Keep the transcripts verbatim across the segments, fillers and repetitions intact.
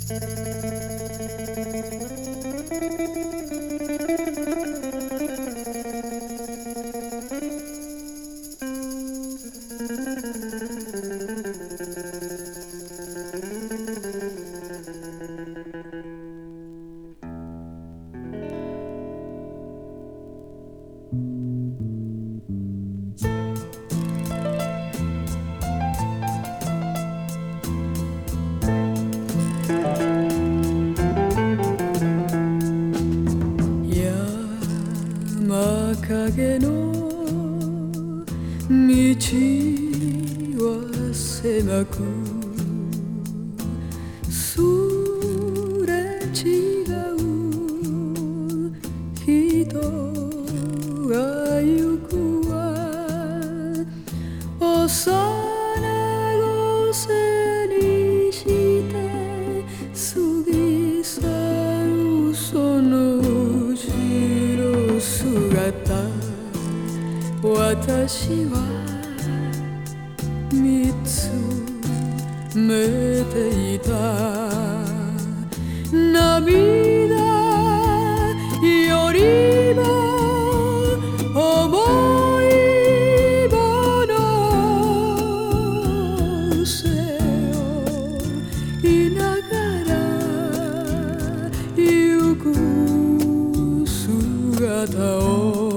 山影の道は狭くすれ違う人が行くは幼子背にして過ぎ去るその後ろ姿私は見つめていた涙よりも重いもの背負いながら行く姿を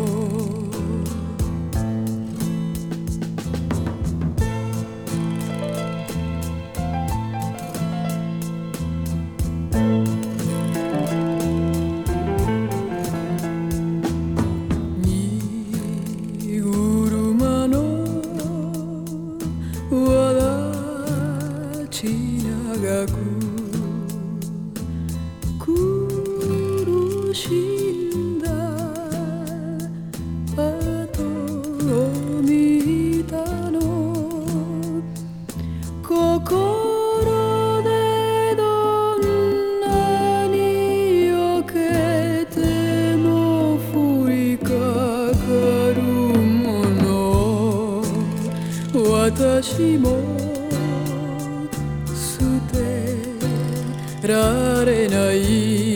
長く苦しんだ後を見たの心でどんなに避けても降りかかるもの私もられない